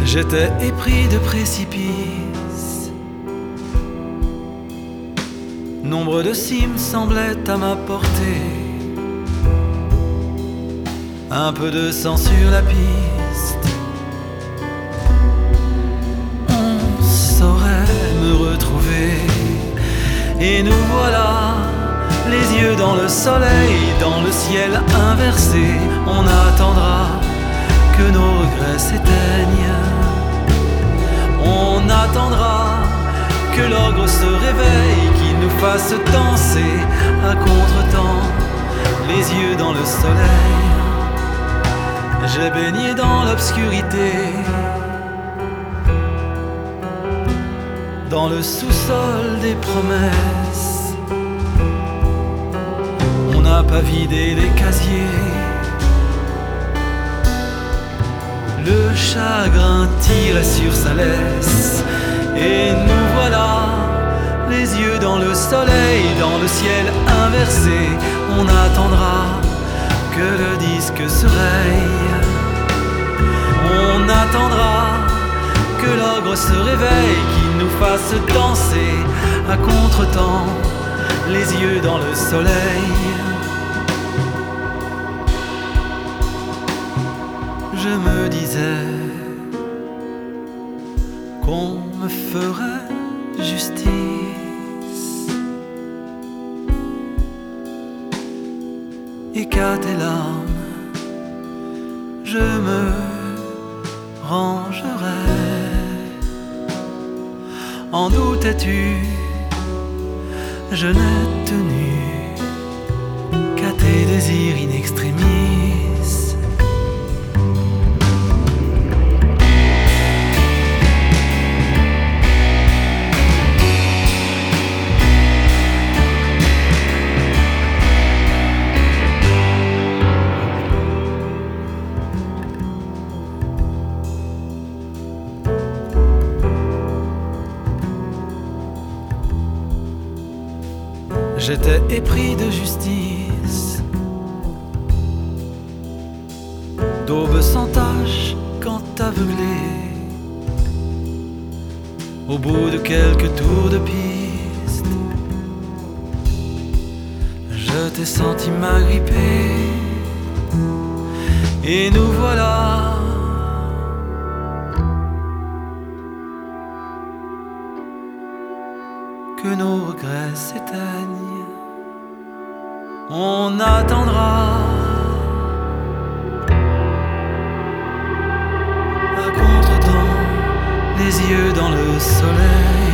J'étais épris de précipices. Nombre de cimes semblaient à ma portée. Un peu de sang sur la piste. On saurait me retrouver. Et nous voilà, les yeux dans le soleil, dans le ciel inversé. On attendra que nos regrets s'éteignent. On attendra que l'ogre se réveille, qu'il nous fasse danser à contre-temps, les yeux dans le soleil. J'ai baigné dans l'obscurité, dans le sous-sol des promesses. On n'a pas vidé les casiers. Le chagrin tirait sur sa laisse. Et nous voilà, les yeux dans le soleil, dans le ciel inversé. On attendra que le disque se raye. On attendra que l'ogre se réveille, qu'il nous fasse danser à contre-temps, les yeux dans le soleil. Je me disais qu'on me ferait justice et qu'à tes larmes je me rangerai. En doutais-tu? Je n'ai tenu qu'à tes désirs in extremis. J'étais épris de justice, d'aube sans tache quand aveuglé. Au bout de quelques tours de piste, je t'ai senti m'agripper. Et nous voilà, que nos regrets s'éteignent. On attendra à contre-temps, les yeux dans le soleil.